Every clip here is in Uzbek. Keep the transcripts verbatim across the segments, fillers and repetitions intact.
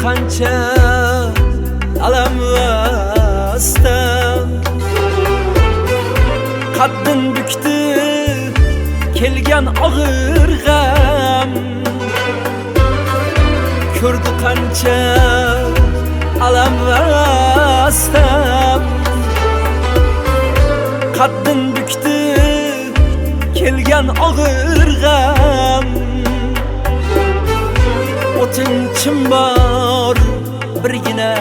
qancha alam va istam, qaddin bukdi kelgan og'ir g'am. Ko'rdi qancha alam va istam, qaddin bukdi kelgan og'ir g'am. O'tinchim bor birgina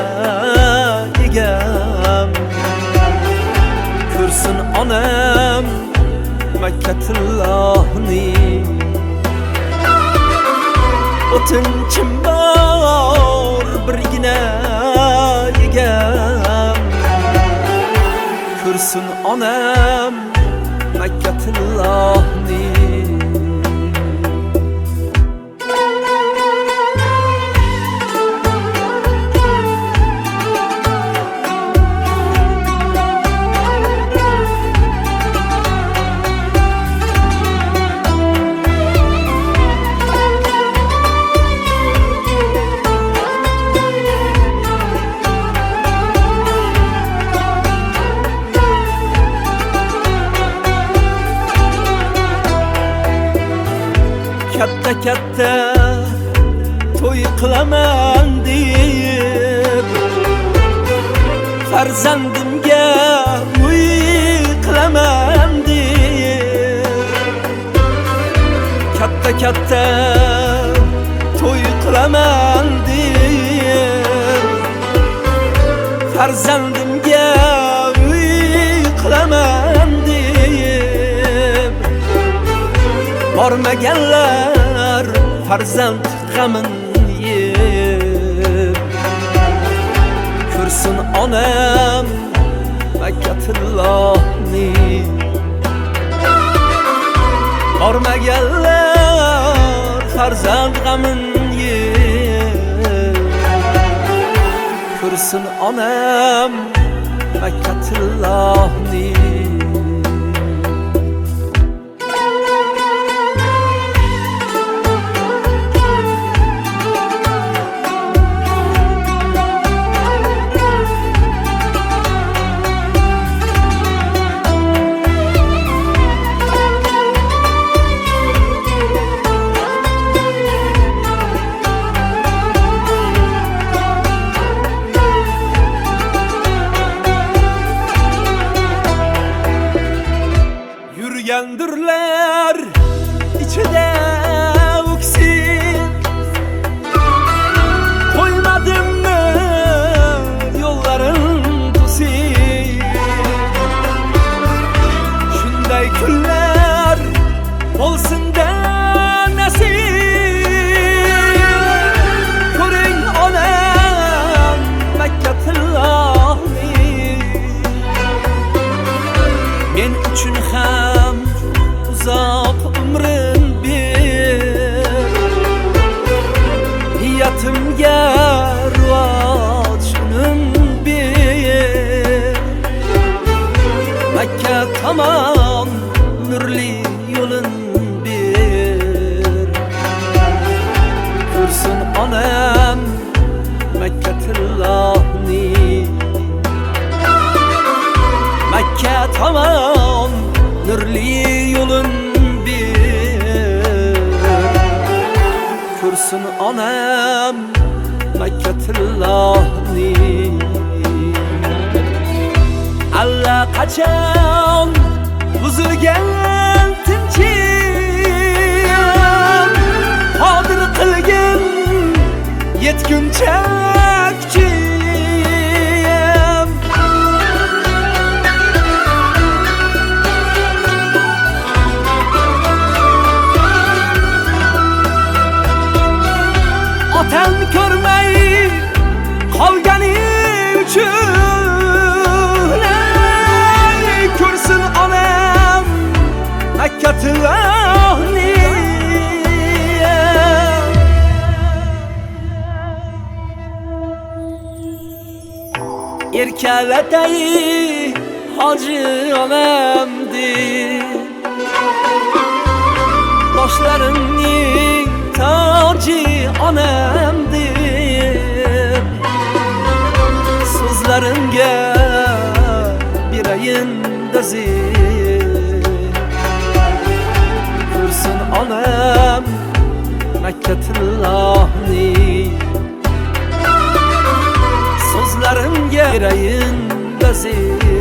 egam, ko'rsin onam Makkatullohni. O'tinchim bor birgina egam, ko'rsin onam Makkatullohni. Katta katta to'y qilaman deb, farzandimga uy qilaman deb, katta katta to'y qilaman deb, farzandimga uy qilaman deb, bormaganlar farzand g'amin yeb, ko'rsin onam Makkatullohni. Bormaganlar farzand g'amin yeb, ko'rsin onam Makkatullohni. Yürüyendirler içide uksin, koymadım mı yolların tusin. Şunday günler olsun da nasip, ko'ring onam Makkatullohni. Men uchun ham uzoq umrin ber, niyatimga rivoj unim ber. Makka tomon nurli yo'lin ber, ko'rsin onam Makkatullohni. Makka tomon nurli yo'lin ber, ko'rsin onam Makkatullohni. Allaqachon buzilgan tinchim, qodir qilgin yetguncha kuchim. Otam ko'rmay qolgani uchun, ko'rsin onam Makkatullohni. Erkalatay hoji onamdi, boshlarimning toji onamdi. Sözlerimge bireyin dezi Kürsün anam Mekketillahni Sözlerimge bireyin dezi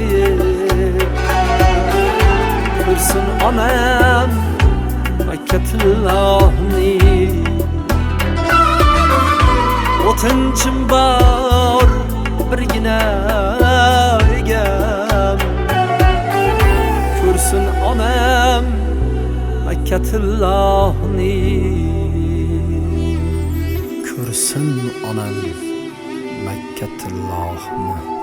Kürsün anam Mekketillahni O'tinchim bor birgina egam Ko'rsin onam Mekkatillahni Ko'rsin onam Mekkatillahni